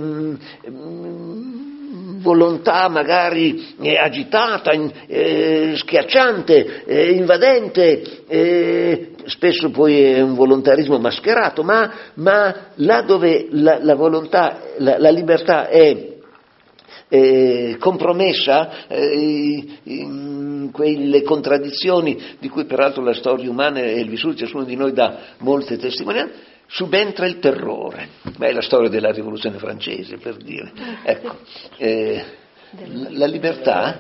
S1: volontà magari agitata, schiacciante, invadente, spesso poi è un volontarismo mascherato, ma là dove la volontà, la libertà è compromessa in quelle contraddizioni di cui peraltro la storia umana e il vissuto di ciascuno di noi dà molte testimonianze, subentra il terrore. Beh, è la storia della rivoluzione francese, per dire. Ecco, la libertà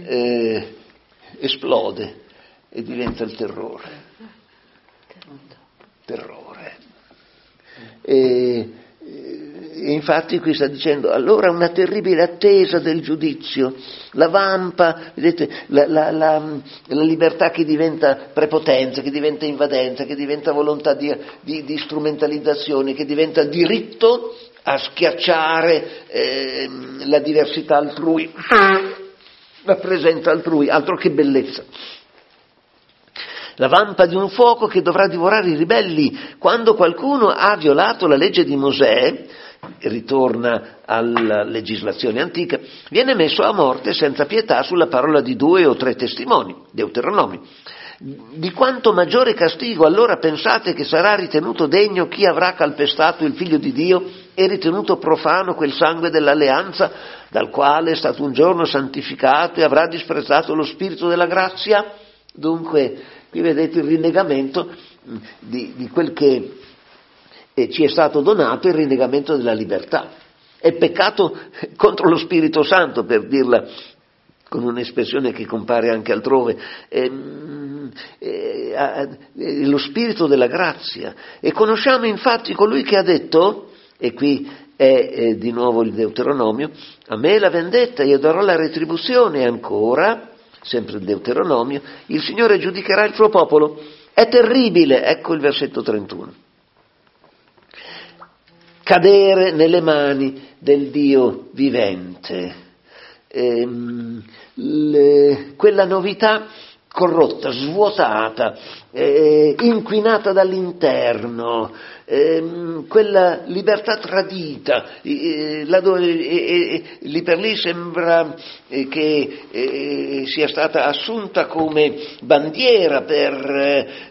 S1: esplode e diventa il terrore. E infatti qui sta dicendo allora una terribile attesa del giudizio, la vampa, vedete, la libertà che diventa prepotenza, che diventa invadenza, che diventa volontà di strumentalizzazione, che diventa diritto a schiacciare la diversità altrui, la presenza altrui, altro che bellezza. la vampa di un fuoco che dovrà divorare i ribelli. Quando qualcuno ha violato la legge di Mosè, ritorna alla legislazione antica, viene messo a morte senza pietà sulla parola di 2 o 3 testimoni, Deuteronomio. Di quanto maggiore castigo allora pensate che sarà ritenuto degno chi avrà calpestato il Figlio di Dio e ritenuto profano quel sangue dell'alleanza dal quale è stato un giorno santificato e avrà disprezzato lo spirito della grazia? Dunque, qui vedete il rinnegamento di quel che ci è stato donato, il rinnegamento della libertà. È peccato contro lo Spirito Santo, per dirla con un'espressione che compare anche altrove, lo spirito della grazia. E conosciamo infatti colui che ha detto, e qui è di nuovo il Deuteronomio, a me la vendetta, io darò la retribuzione, e ancora, sempre il Deuteronomio, il Signore giudicherà il suo popolo. È terribile, ecco il versetto 31. Cadere nelle mani del Dio vivente. Quella novità corrotta, svuotata, inquinata dall'interno, quella libertà tradita, laddove lì per lì sembra che sia stata assunta come bandiera per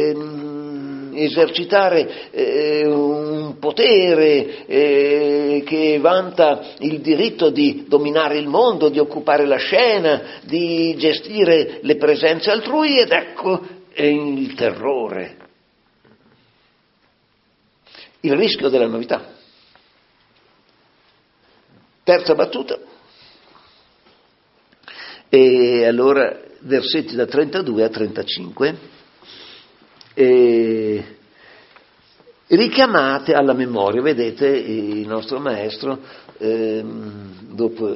S1: esercitare un potere che vanta il diritto di dominare il mondo, di occupare la scena, di gestire le presenze altrui, ed ecco il terrore, il rischio della novità. Terza battuta. E allora versetti da 32 a 35. Richiamate alla memoria, vedete il nostro maestro dopo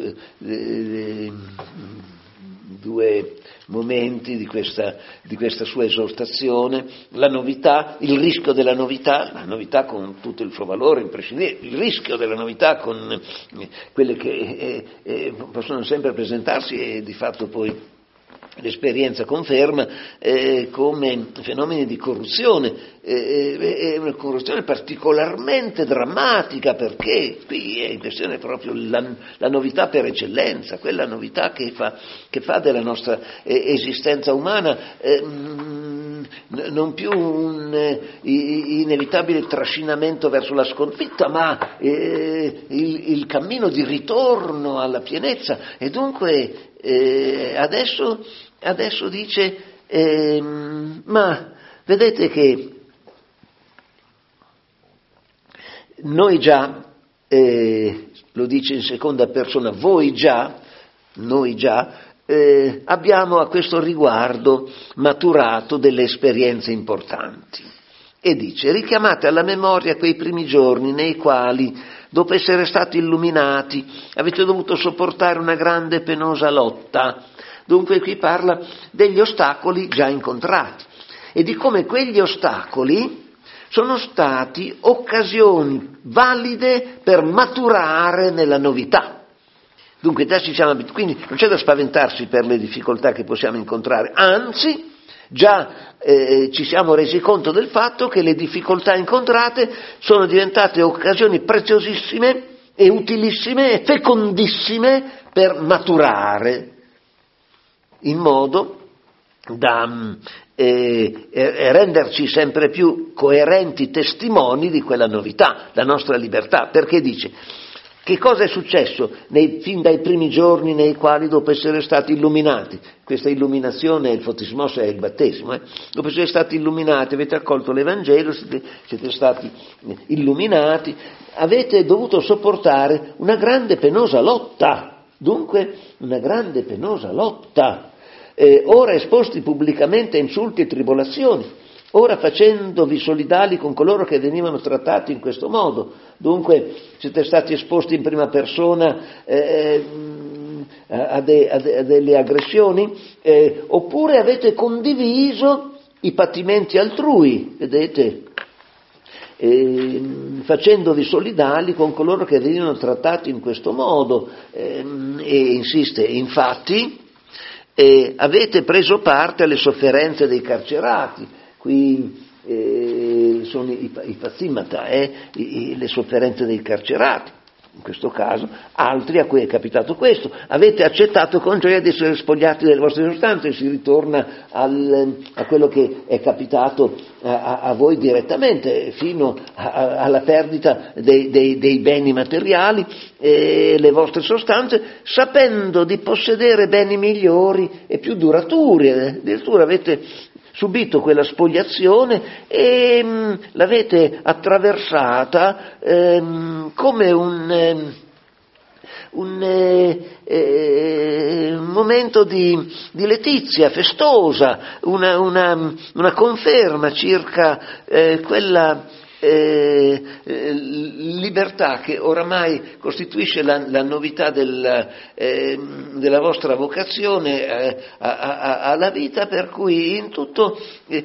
S1: 2 momenti di questa sua esortazione, la novità, il rischio della novità, la novità con tutto il suo valore imprescindibile, il rischio della novità con quelle che possono sempre presentarsi e di fatto poi l'esperienza conferma come fenomeni di corruzione, è una corruzione particolarmente drammatica, perché qui è in questione proprio la novità per eccellenza, quella novità che fa della nostra esistenza umana non più un inevitabile trascinamento verso la sconfitta, ma il cammino di ritorno alla pienezza. E dunque adesso dice, ma vedete che noi già, lo dice in seconda persona, noi già abbiamo a questo riguardo maturato delle esperienze importanti. E dice, richiamate alla memoria quei primi giorni nei quali, dopo essere stati illuminati, avete dovuto sopportare una grande e penosa lotta. Dunque qui parla degli ostacoli già incontrati e di come quegli ostacoli sono stati occasioni valide per maturare nella novità. Dunque già ci siamo abituati, quindi non c'è da spaventarsi per le difficoltà che possiamo incontrare, anzi già ci siamo resi conto del fatto che le difficoltà incontrate sono diventate occasioni preziosissime e utilissime e fecondissime per maturare, in modo da renderci sempre più coerenti testimoni di quella novità, la nostra libertà. Perché dice, che cosa è successo fin dai primi giorni nei quali, dopo essere stati illuminati, questa illuminazione, il fotismos è il battesimo, dopo essere stati illuminati, avete accolto l'Evangelo, siete stati illuminati, avete dovuto sopportare una grande penosa lotta, dunque una grande penosa lotta, ora esposti pubblicamente a insulti e tribolazioni, ora facendovi solidali con coloro che venivano trattati in questo modo. Dunque siete stati esposti in prima persona a delle aggressioni, oppure avete condiviso i patimenti altrui, vedete, facendovi solidali con coloro che venivano trattati in questo modo. E insiste, infatti, avete preso parte alle sofferenze dei carcerati, qui sono i pazzimata, le sofferenze dei carcerati, in questo caso, altri a cui è capitato questo. Avete accettato con gioia di essere spogliati delle vostre sostanze, e si ritorna a quello che è capitato a voi direttamente, fino alla perdita dei beni materiali e le vostre sostanze, sapendo di possedere beni migliori e più duraturi. Addirittura avete subito quella spoliazione e l'avete attraversata come un momento di letizia festosa, una conferma circa quella libertà che oramai costituisce la novità della vostra vocazione alla vita, per cui in tutto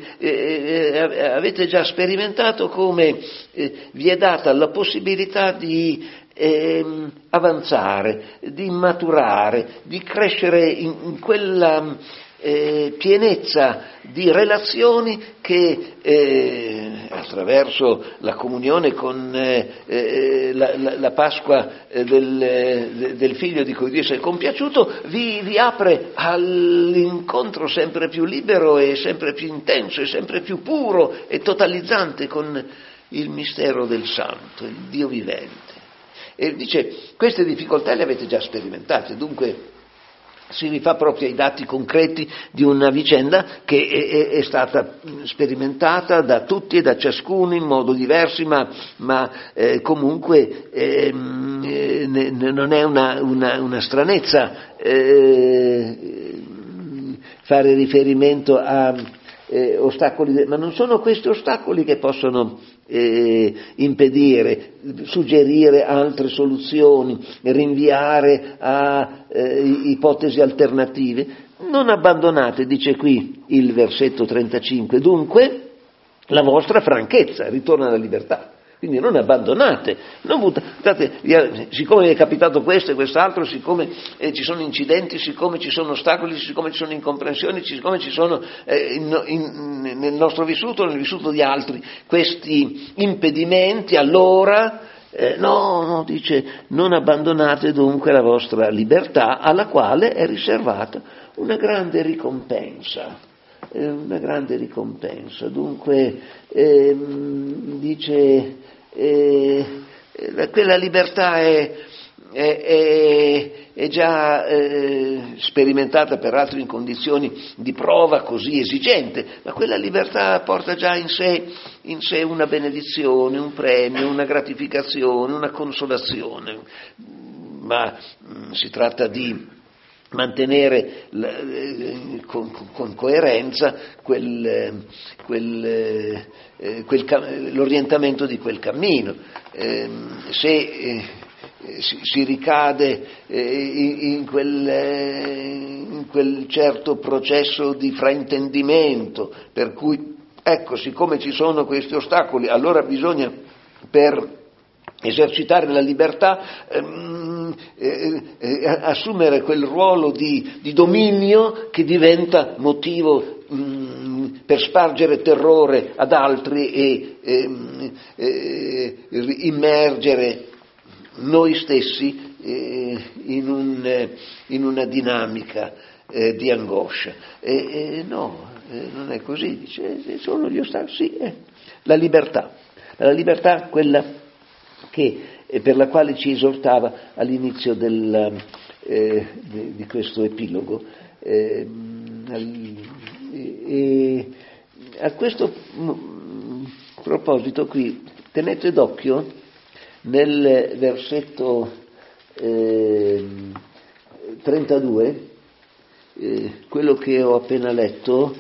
S1: avete già sperimentato come vi è data la possibilità di avanzare, di maturare, di crescere in quella pienezza di relazioni che attraverso la comunione con la Pasqua del Figlio di cui Dio si è compiaciuto vi apre all'incontro sempre più libero e sempre più intenso e sempre più puro e totalizzante con il mistero del Santo, il Dio vivente. E dice, queste difficoltà le avete già sperimentate, dunque si rifà proprio ai dati concreti di una vicenda che è stata sperimentata da tutti e da ciascuno in modo diverso, ma comunque non è una stranezza fare riferimento a ostacoli, ma non sono questi ostacoli che possono impedire, suggerire altre soluzioni, rinviare a ipotesi alternative. Non abbandonate, dice qui il versetto 35, dunque la vostra franchezza, ritorna alla libertà. Quindi non abbandonate, non buttate via, siccome vi è capitato questo e quest'altro, siccome ci sono incidenti, siccome ci sono ostacoli, siccome ci sono incomprensioni, siccome ci sono nel nostro vissuto, nel vissuto di altri, questi impedimenti, allora no, dice, non abbandonate dunque la vostra libertà, alla quale è riservata una grande ricompensa. Dunque dice quella libertà è già sperimentata peraltro in condizioni di prova così esigente, ma quella libertà porta già in sé una benedizione, un premio, una gratificazione, una consolazione, ma si tratta di mantenere con coerenza l'orientamento di quel cammino. Se si ricade in quel certo processo di fraintendimento, per cui, ecco, siccome ci sono questi ostacoli, allora bisogna, per esercitare la libertà, assumere quel ruolo di dominio che diventa motivo per spargere terrore ad altri e immergere noi stessi in una dinamica di angoscia. No, non è così, dice, sono gli ostacoli, sì, la libertà, quella per la quale ci esortava all'inizio di questo epilogo. A questo proposito qui tenete d'occhio nel versetto 32 quello che ho appena letto.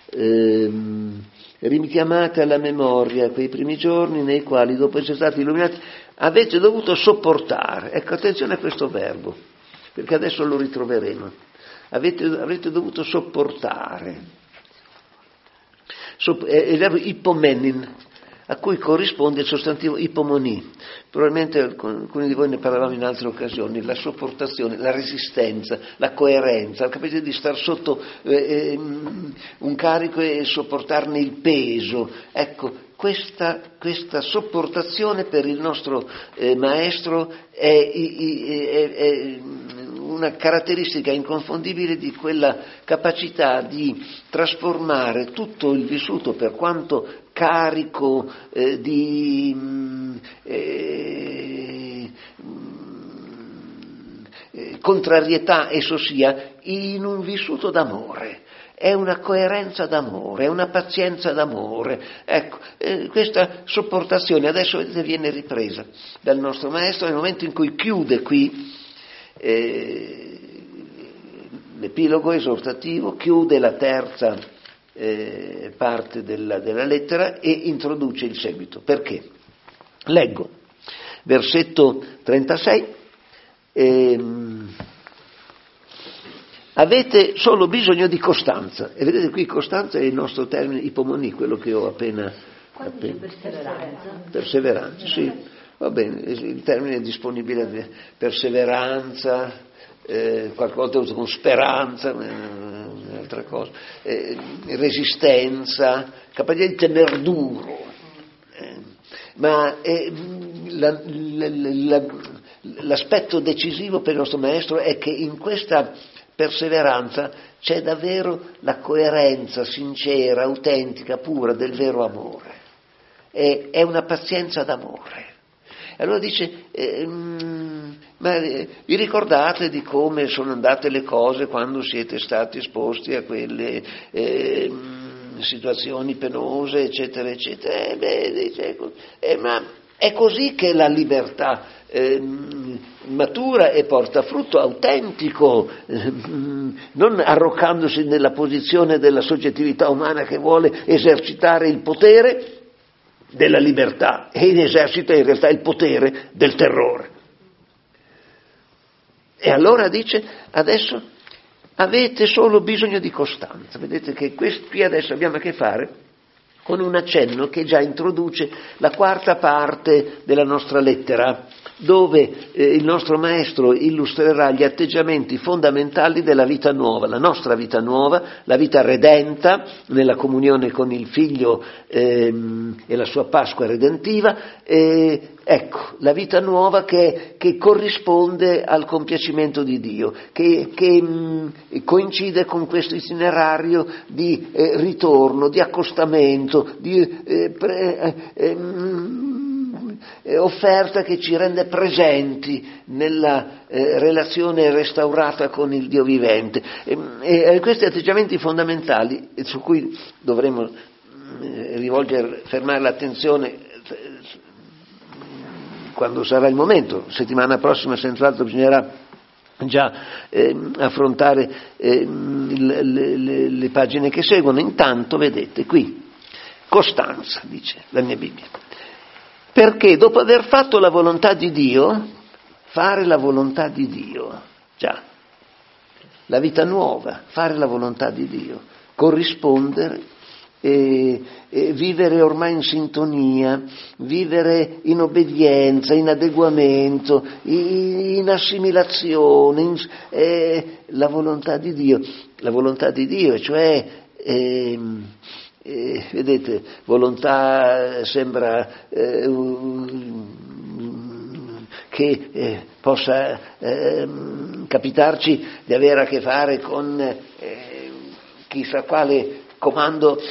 S1: Richiamate alla memoria quei primi giorni nei quali, dopo essere stati illuminati, avete dovuto sopportare. Ecco, attenzione a questo verbo, perché adesso lo ritroveremo. Avrete dovuto sopportare. È il verbo ipomenin. a cui corrisponde il sostantivo ipomoni. Probabilmente con alcuni di voi ne parlavamo in altre occasioni, la sopportazione, la resistenza, la coerenza, la capacità di star sotto un carico e sopportarne il peso. Ecco, questa sopportazione per il nostro maestro è una caratteristica inconfondibile di quella capacità di trasformare tutto il vissuto, per quanto carico di contrarietà esso sia, in un vissuto d'amore. È una coerenza d'amore, è una pazienza d'amore. Ecco, questa sopportazione adesso vedete viene ripresa dal nostro maestro nel momento in cui chiude qui l'epilogo esortativo, chiude la terza parte della lettera e introduce il seguito. Perché? Leggo, versetto 36, avete solo bisogno di costanza, e vedete qui costanza è il nostro termine ipomoni, quello che ho appena perseveranza, sì, va bene, il termine è disponibile, perseveranza, qualche volta uso con speranza, un'altra cosa, resistenza, capacità di tener duro, ma l'aspetto decisivo per il nostro maestro è che in questa perseveranza c'è davvero la coerenza sincera, autentica, pura del vero amore. È una pazienza d'amore. Allora dice, ma vi ricordate di come sono andate le cose quando siete stati esposti a quelle situazioni penose, eccetera, eccetera? Ma è così che la libertà matura e porta frutto autentico, non arroccandosi nella posizione della soggettività umana che vuole esercitare il potere della libertà e esercita in realtà il potere del terrore. E allora dice, adesso avete solo bisogno di costanza. Vedete che qui adesso abbiamo a che fare con un accenno che già introduce la quarta parte della nostra lettera, dove il nostro maestro illustrerà gli atteggiamenti fondamentali della vita nuova, la nostra vita nuova, la vita redenta nella comunione con il Figlio e la sua Pasqua redentiva, ecco, la vita nuova che corrisponde al compiacimento di Dio, che coincide con questo itinerario di ritorno, di accostamento, di offerta che ci rende presenti nella relazione restaurata con il Dio vivente. E questi atteggiamenti fondamentali su cui dovremo fermare l'attenzione quando sarà il momento, settimana prossima senz'altro bisognerà già affrontare le pagine che seguono. Intanto vedete qui, costanza, dice la mia Bibbia. Perché dopo aver fatto la volontà di Dio, fare la volontà di Dio, già, la vita nuova, fare la volontà di Dio, corrispondere, vivere ormai in sintonia, vivere in obbedienza, in adeguamento, in assimilazione, la volontà di Dio, cioè vedete, volontà sembra che possa capitarci di avere a che fare con chissà quale comando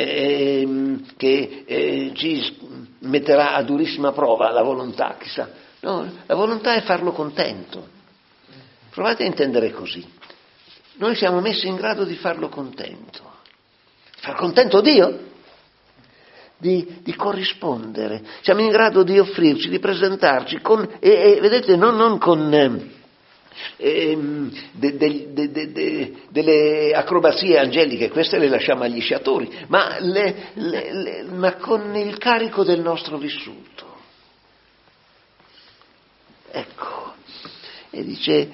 S1: che ci metterà a durissima prova la volontà, chissà. No, la volontà è farlo contento. Provate a intendere così. Noi siamo messi in grado di farlo contento. Far contento Dio? Di corrispondere. Siamo in grado di offrirci, di presentarci con, vedete, non con delle acrobazie angeliche, queste le lasciamo agli sciatori, ma con il carico del nostro vissuto. Ecco, e dice,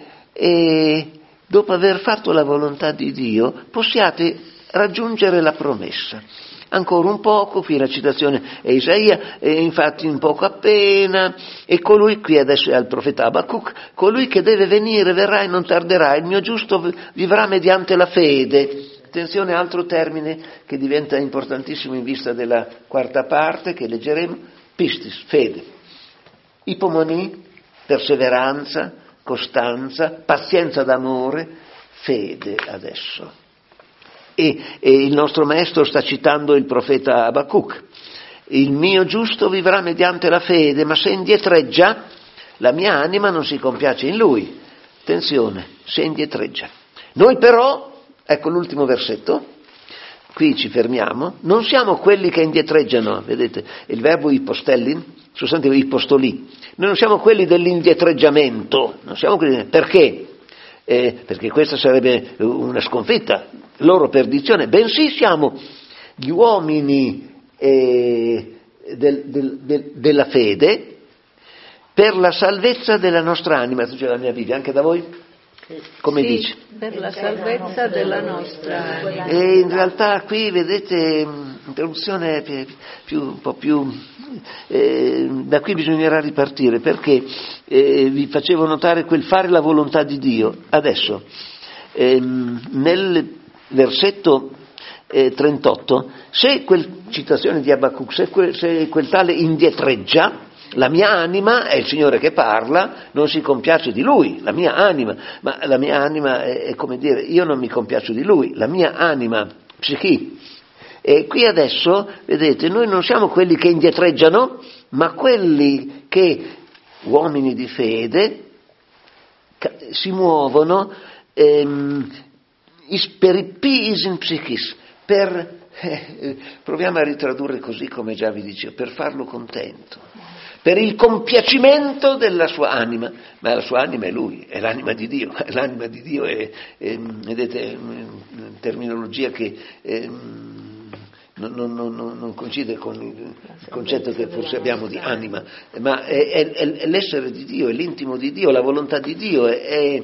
S1: dopo aver fatto la volontà di Dio, possiate raggiungere la promessa. ancora un poco, qui la citazione è Isaia, e infatti un poco appena, e colui, qui adesso è al profeta Abacuc, colui che deve venire verrà e non tarderà, il mio giusto vivrà mediante la fede. Attenzione, altro termine che diventa importantissimo in vista della quarta parte che leggeremo, pistis, fede. Ipomoni, perseveranza, costanza, pazienza d'amore, fede adesso. E il nostro maestro sta citando il profeta Abacuc. Il mio giusto vivrà mediante la fede, ma se indietreggia, la mia anima non si compiace in lui. Attenzione, se indietreggia. Noi però, ecco l'ultimo versetto, qui ci fermiamo, non siamo quelli che indietreggiano, vedete, il verbo ipostellin, sostantivo ipostolì, noi non siamo quelli dell'indietreggiamento, non siamo quelli, perché? Perché questa sarebbe una sconfitta, loro perdizione, bensì siamo gli uomini della fede per la salvezza della nostra anima, tu c'è la mia Bibbia, anche da voi? Come
S2: sì,
S1: dice?
S2: Per la salvezza della nostra anima.
S1: E in realtà qui vedete introduzione un po' più da qui bisognerà ripartire, perché vi facevo notare quel fare la volontà di Dio. Adesso nel versetto 38, se citazione di Abacuc, se quel tale indietreggia, la mia anima, è il Signore che parla, non si compiace di Lui, la mia anima, ma la mia anima è come dire, io non mi compiaccio di Lui, la mia anima, psichi. E qui adesso, vedete, noi non siamo quelli che indietreggiano, ma quelli che, uomini di fede, si muovono isperipis in psichis, proviamo a ritradurre così come già vi dicevo, per farlo contento. Per il compiacimento della sua anima, ma la sua anima è Lui, è l'anima di Dio, l'anima di Dio è vedete, terminologia che non coincide con il concetto che forse abbiamo di anima, ma è l'essere di Dio, è l'intimo di Dio, la volontà di Dio, è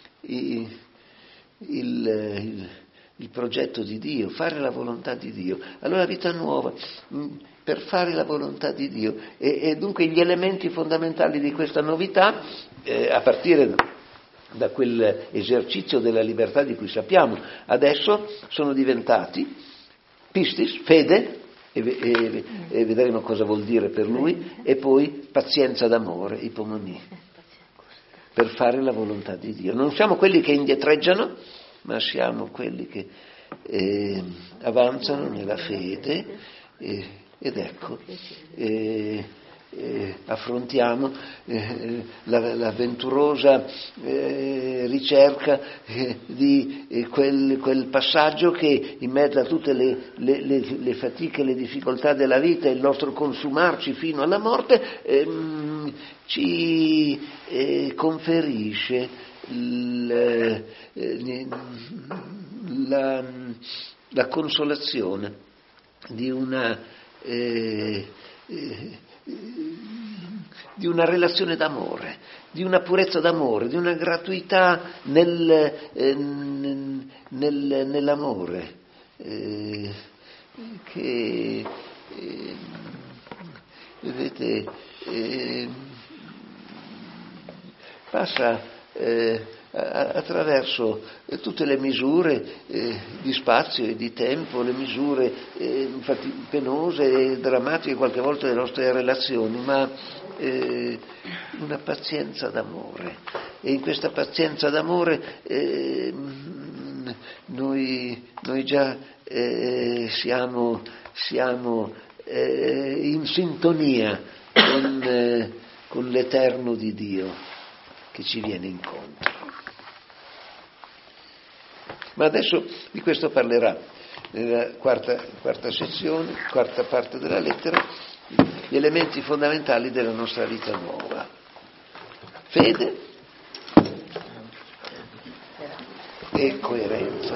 S1: il progetto di Dio, fare la volontà di Dio. Allora vita nuova, per fare la volontà di Dio. E dunque gli elementi fondamentali di questa novità, a partire da quell'esercizio della libertà di cui sappiamo, adesso sono diventati pistis, fede, e vedremo cosa vuol dire per lui, e poi pazienza d'amore, ipomoni, per fare la volontà di Dio. Non siamo quelli che indietreggiano, ma siamo quelli che avanzano nella fede, ed ecco, affrontiamo l'avventurosa ricerca di quel passaggio che in mezzo a tutte le fatiche e le difficoltà della vita, il nostro consumarci fino alla morte, ci conferisce la consolazione di una relazione d'amore, di una purezza d'amore, di una gratuità nell'amore, che vedete passa attraverso tutte le misure di spazio e di tempo, le misure infatti penose e drammatiche qualche volta delle nostre relazioni, ma una pazienza d'amore. E in questa pazienza d'amore noi già siamo in sintonia con l'eterno di Dio che ci viene incontro. Ma adesso di questo parlerà nella quarta sezione, quarta parte della lettera, gli elementi fondamentali della nostra vita nuova. Fede e coerenza.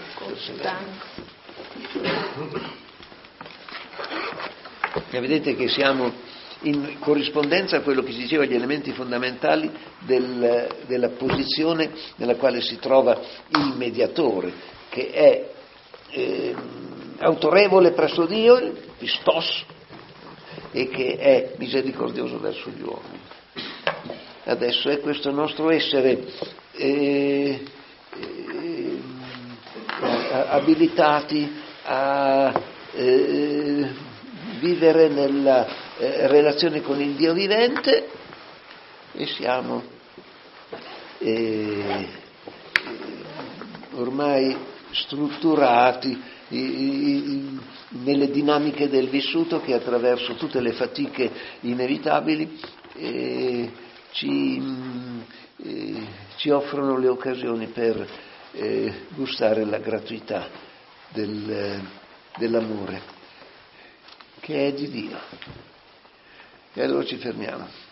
S1: E vedete che siamo in corrispondenza a quello che si diceva, gli elementi fondamentali della posizione nella quale si trova il mediatore, che è autorevole presso Dio, il pistos, e che è misericordioso verso gli uomini. Adesso è questo nostro essere abilitati a vivere nella relazione con il Dio vivente, e siamo ormai strutturati nelle dinamiche del vissuto che attraverso tutte le fatiche inevitabili ci offrono le occasioni per gustare la gratuità dell'amore che è di Dio. E allora ci fermiamo.